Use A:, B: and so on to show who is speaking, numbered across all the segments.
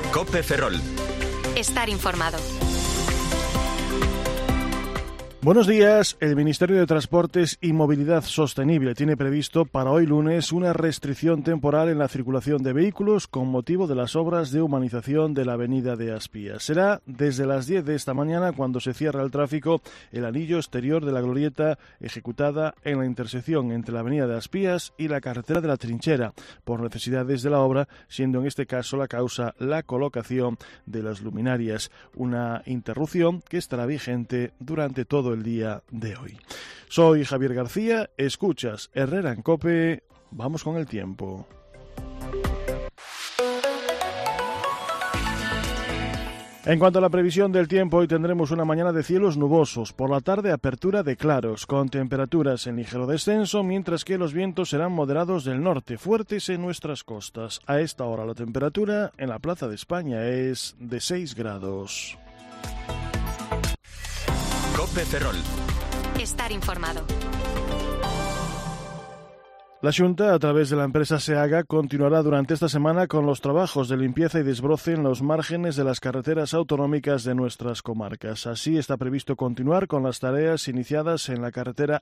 A: COPE Ferrol.
B: Estar informado.
C: Buenos días. El Ministerio de Transportes y Movilidad Sostenible tiene previsto para hoy lunes una restricción temporal en la circulación de vehículos con motivo de las obras de humanización de la avenida de Aspías. Será desde las 10 de esta mañana cuando se cierra el tráfico el anillo exterior de la glorieta ejecutada en la intersección entre la avenida de Aspías y la carretera de la Trinchera, por necesidades de la obra, siendo en este caso la causa la colocación de las luminarias. Una interrupción que estará vigente durante todo el día de hoy. Soy Javier García, escuchas Herrera en COPE, vamos con el tiempo. En cuanto a la previsión del tiempo, hoy tendremos una mañana de cielos nubosos, por la tarde apertura de claros, con temperaturas en ligero descenso, mientras que los vientos serán moderados del norte, fuertes en nuestras costas. A esta hora la temperatura en la Plaza de España es de 6 grados.
A: COPE Ferrol.
B: Estar informado.
C: La Xunta, a través de la empresa SEAGA, continuará durante esta semana con los trabajos de limpieza y desbroce en los márgenes de las carreteras autonómicas de nuestras comarcas. Así está previsto continuar con las tareas iniciadas en la carretera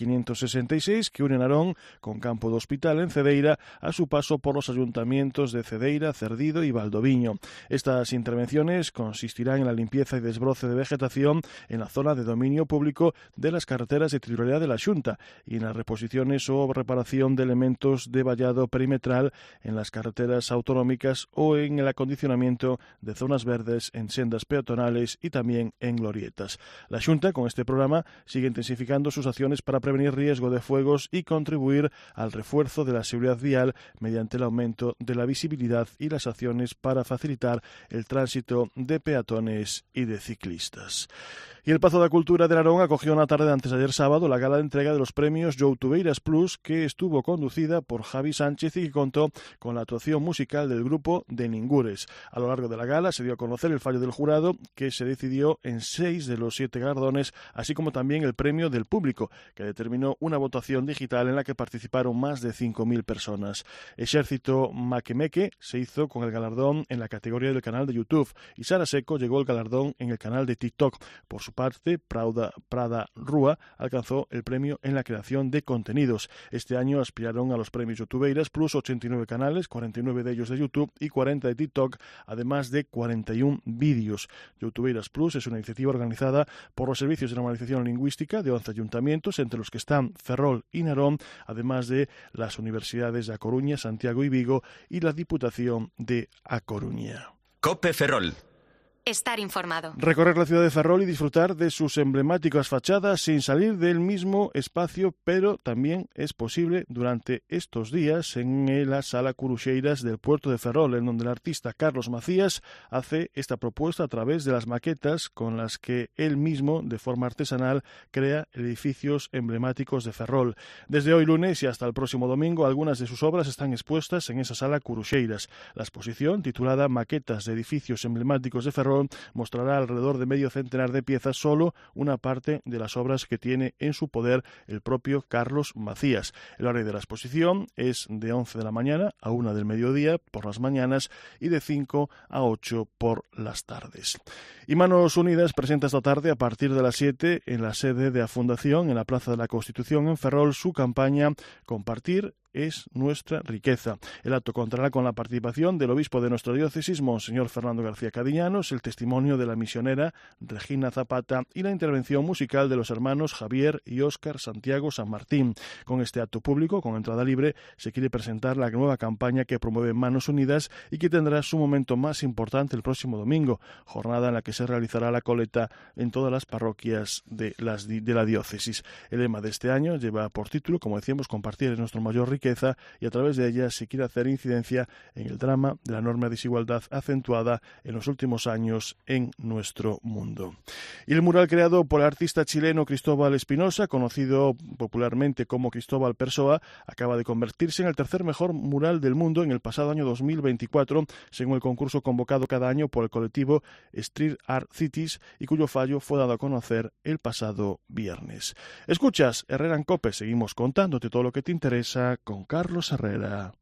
C: AC566 que une Narón con Campo do Hospital en Cedeira a su paso por los ayuntamientos de Cedeira, Cerdido y Valdoviño. Estas intervenciones consistirán en la limpieza y desbroce de vegetación en la zona de dominio público de las carreteras de titularidad de la Xunta y en las reposiciones o reparación de elementos de vallado perimetral en las carreteras autonómicas o en el acondicionamiento de zonas verdes en sendas peatonales y también en glorietas. La Xunta, con este programa, sigue intensificando sus acciones para prevenir riesgo de fuegos y contribuir al refuerzo de la seguridad vial mediante el aumento de la visibilidad y las acciones para facilitar el tránsito de peatones y de ciclistas. Y el Pazo da Cultura de Narón acogió una tarde de antes de ayer sábado la gala de entrega de los premios Youtubeiras Plus, que estuvo conducida por Javi Sánchez y que contó con la actuación musical del grupo de Ningures. A lo largo de la gala se dio a conocer el fallo del jurado, que se decidió en 6 de los 7 galardones, así como también el premio del público, que determinó una votación digital en la que participaron más de 5.000 personas. Exército Maquemeque se hizo con el galardón en la categoría del canal de YouTube y Sara Seco llegó el galardón en el canal de TikTok. Por su parte, Prada Rúa alcanzó el premio en la creación de contenidos. Este año aspiraron a los premios Youtubeiras Plus 89 canales, 49 de ellos de YouTube y 40 de TikTok, además de 41 vídeos. Youtubeiras Plus es una iniciativa organizada por los servicios de normalización lingüística de 11 ayuntamientos, entre los que están Ferrol y Narón, además de las universidades de A Coruña, Santiago y Vigo y la Diputación de A Coruña.
A: COPE Ferrol.
B: Estar informado.
C: Recorrer la ciudad de Ferrol y disfrutar de sus emblemáticas fachadas sin salir del mismo espacio, pero también es posible durante estos días en la Sala Curuxeiras del puerto de Ferrol, en donde el artista Carlos Macías hace esta propuesta a través de las maquetas con las que él mismo, de forma artesanal, crea edificios emblemáticos de Ferrol. Desde hoy lunes y hasta el próximo domingo, algunas de sus obras están expuestas en esa Sala Curuxeiras. La exposición, titulada Maquetas de edificios emblemáticos de Ferrol, mostrará alrededor de medio centenar de piezas, solo una parte de las obras que tiene en su poder el propio Carlos Macías. El horario de la exposición es de 11 de la mañana a 1 del mediodía por las mañanas y de 5 a 8 por las tardes. Y Manos Unidas presenta esta tarde a partir de las 7 en la sede de la Fundación, en la Plaza de la Constitución en Ferrol, su campaña Compartir es nuestra riqueza. El acto contará con la participación del obispo de nuestra diócesis, Monseñor Fernando García Cadiñanos, el testimonio de la misionera Regina Zapata y la intervención musical de los hermanos Javier y Óscar Santiago San Martín. Con este acto público, con entrada libre, se quiere presentar la nueva campaña que promueve Manos Unidas y que tendrá su momento más importante el próximo domingo, jornada en la que se realizará la colecta en todas las parroquias de la diócesis. El lema de este año lleva por título, como decíamos, Compartir es nuestro mayor riqueza, y a través de ella se quiere hacer incidencia en el drama de la enorme desigualdad acentuada en los últimos años en nuestro mundo. Y el mural creado por el artista chileno Cristóbal Espinosa, conocido popularmente como Cristóbal Persoa, acaba de convertirse en el tercer mejor mural del mundo en el pasado año 2024, según el concurso convocado cada año por el colectivo Street Art Cities y cuyo fallo fue dado a conocer el pasado viernes. Escuchas Herrera en COPE, seguimos contándote todo lo que te interesa con Carlos Herrera.